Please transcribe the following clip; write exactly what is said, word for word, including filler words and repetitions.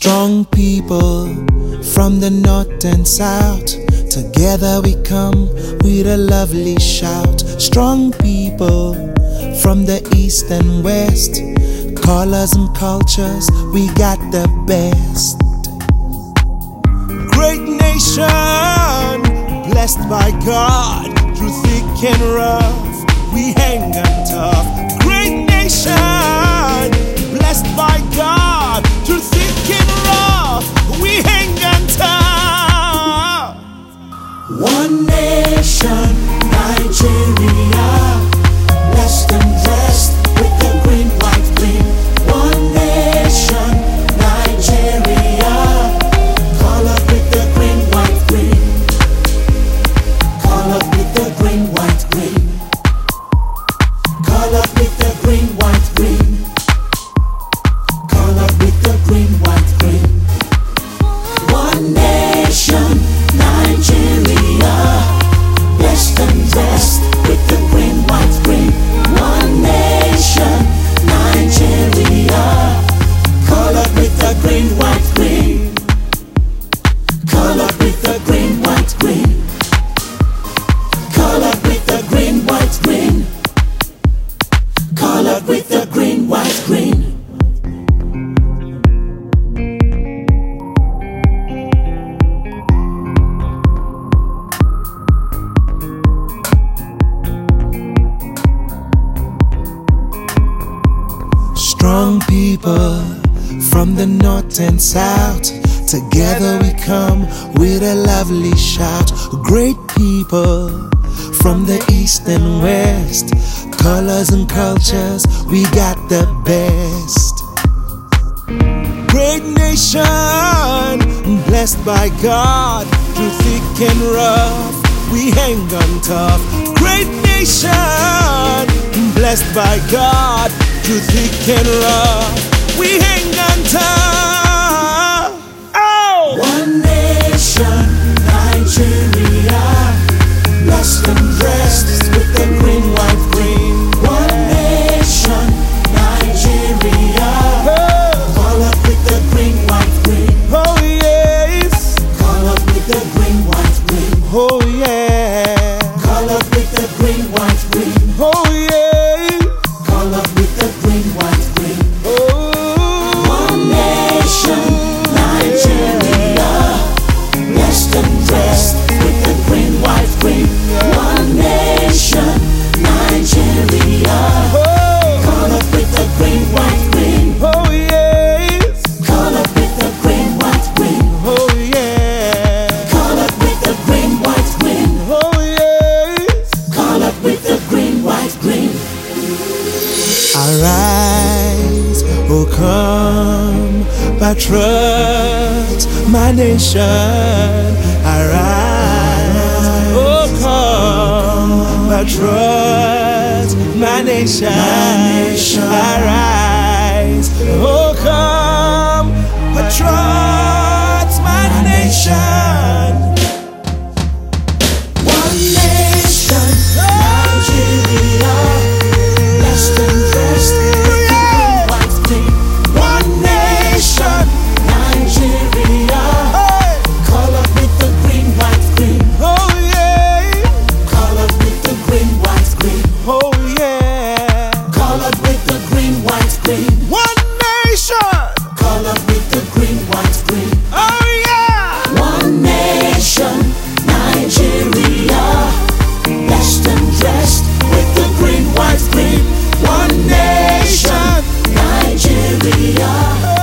Strong people from the north and south, together we come with a lovely shout. Strong people from the east and west, colors and cultures, we got the best. Great nation, blessed by God, through thick and rough, we hang on tough. Great nation, blessed by God, through thick and rough, we hang on tough. One nation, Nigeria, blessed and dressed with the green, white, green. One nation, Nigeria, colored with the green, white, green. Colored with the green, white, green. Colored with the green, white, green. Colored with the green, white, green. One nation, Nigeria, blessed and dressed with the green, white, green. One nation, Nigeria, colored with the green, white, green. Colored with the green, white, green. Colored with the green, white, green. Colored with the green, white, green. Strong people from the north and south, together we come with a lovely shout. Great people from the east and west, colors and cultures, we got the best. Great nation, blessed by God, through thick and rough, we hang on tough. Great nation, blessed by God, through thick and rough, we hang on tough. Oh! One nation, Nigeria, blessed and dressed with the green, white, green. One nation, Nigeria, colored with the green, white, green. Oh yes! Colored with the green, white, green. Oh yeah! Colored with the green, white, green. Oh yeah! Colored with the green, white, green. Oh! One nation, Nigeria, blessed and dressed with the green, white, green. One nation, Nigeria, colored with the green, white, green. Oh yes! Colored with the green, white, green. Oh yeah! Colored with the green, white, green. Oh yes! Colored with the green, white, green. Arise, O come, patriots, my nation. Arise, O come, patriots, my nation. Arise, O come, patriots, my nation. One nation, Nigeria, blessed and dressed with the green, white, green. One nation, Nigeria, colored with the green, white, green. Oh yeah! Colored with the green, white, green. Oh yeah! Colored with the green, white, green. One nation! Colored with the green, white, green. Oh yeah! One nation, Nigeria, blessed and dressed with the green, white, green. One nation, Nigeria.